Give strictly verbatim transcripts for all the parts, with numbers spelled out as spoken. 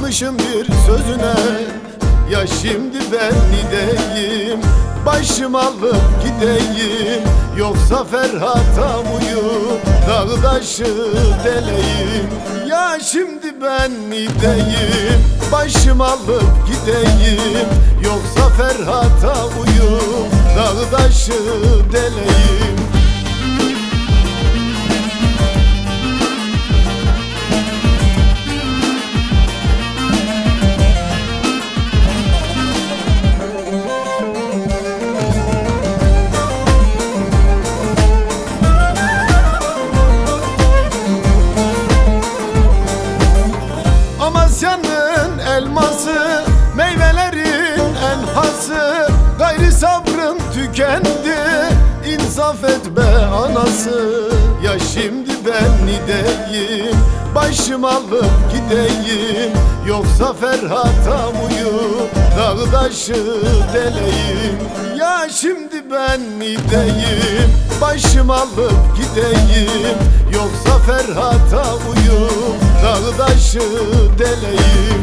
Kanmışım bir sözüne, ya şimdi ben gideyim, başım alıp gideyim, yoksa Ferhat'a uyup dağ taşı deleyim. Ya şimdi ben gideyim, başım alıp gideyim, yoksa Ferhat'a uyup dağ taşı deleyim. Amasya'nın elması, meyvelerin en hası, gayri sabrım tükendi, insaf et be anası. Ya şimdi ben gideyim, başım alıp gideyim, yoksa Ferhat'a uyup dağ taşı deleyim. Ya şimdi ben gideyim, başım alıp gideyim, yoksa Ferhat'a uyup dağ taşı deleyim.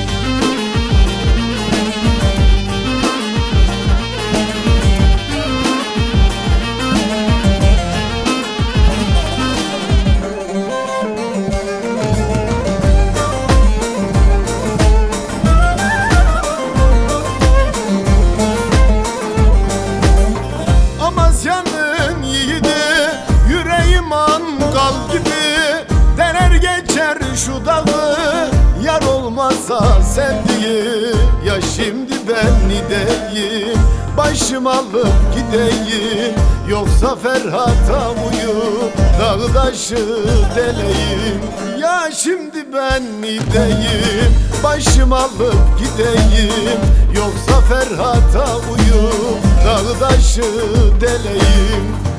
Amasya'nın yiğidi, yüreğim mangal gibi, dener geçer şu dağı, yar olmazsa sevdiği. Ya şimdi ben gideyim, başım alıp gideyim, yoksa Ferhat'a uyup dağ taşı deleyim. Ya şimdi ben gideyim, başım alıp gideyim, yoksa Ferhat'a uyup dağ taşı deleyim.